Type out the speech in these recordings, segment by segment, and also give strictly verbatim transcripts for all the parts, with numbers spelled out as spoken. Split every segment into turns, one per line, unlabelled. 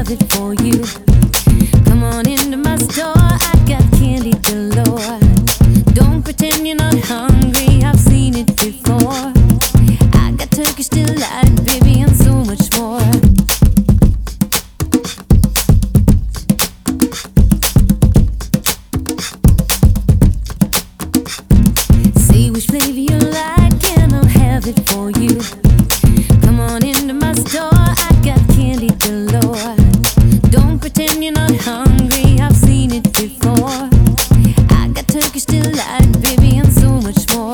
have it for you. Come on into my store, I got candy galore. Don't pretend you're not hungry, I've seen it before. I got Turkish delight, baby, and so much more. See which flavor you like and I'll have it for you. Come on into my store, I got candy galore. Don't pretend you're not hungry, I've seen it before. I got Turkish delight, baby, and so much more.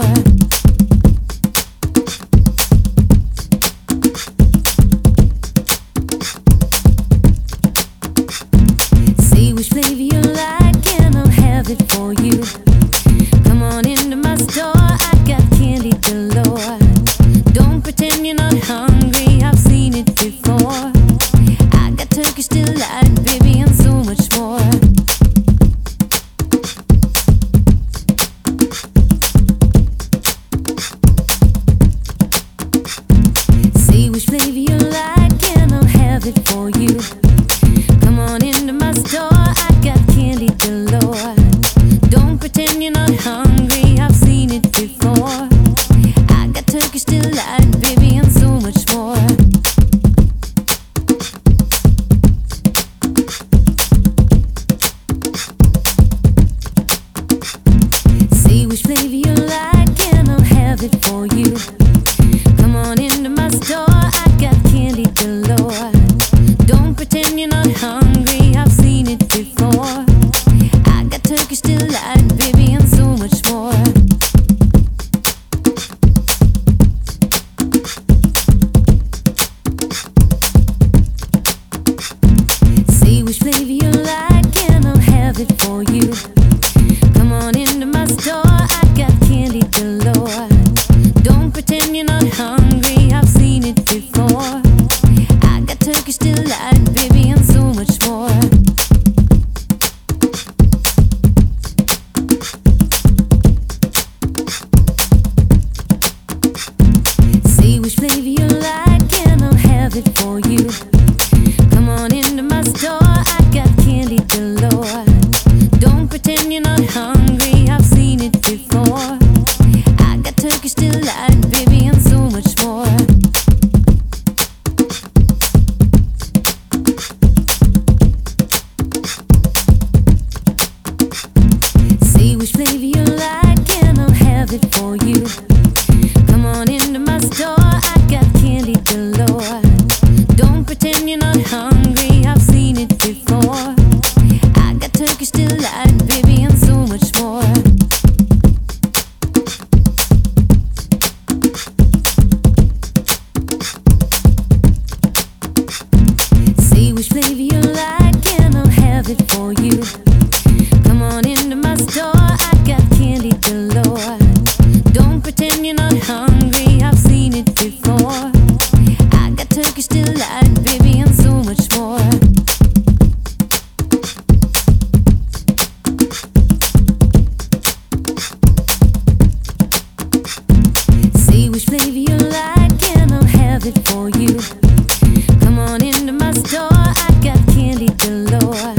See which flavor you like and I'll have it for you. Come on into my store, I got candy galore. Don't pretend you're not hungry, I've seen it before. I got Turkish delight, baby, and so much more. See which flavor you like and I'll have it for you. Come on into my store, I got candy galore. Don't pretend you're not hungry, I've seen it before. I got Turkish delight, baby, and so much more. See which flavor you like and I'll have it for you. Come on into my store, I got candy galore. Don't pretend you're not hungry, I've seen it before. I got Turkish delight, baby, and so much more. See which flavor you like and I'll have it for you. Come on into my store, I got candy galore. Don't pretend you're not hungry, I've seen it before. I got Turkish delight, baby, and so much more. See which flavor you like and I'll have it for you. Come on into my store, I got candy galore. Don't pretend you're not hungry, I've seen it before. I got Turkish delight, baby, and so much more. See which flavor you like and I'll have it for you. Come on into my store, I got candy galore. Don't pretend you're not hungry, I've seen it before. I got Turkish delight, baby, and so much more. See which flavor you like and I'll have it for you. Come on into my store, I got candy galore. Don't pretend you're not hungry, I've seen it before. I got Turkish delight, baby, and so much more. See which flavor you like and I'll have it for you. Come on into my store, I got candy galore.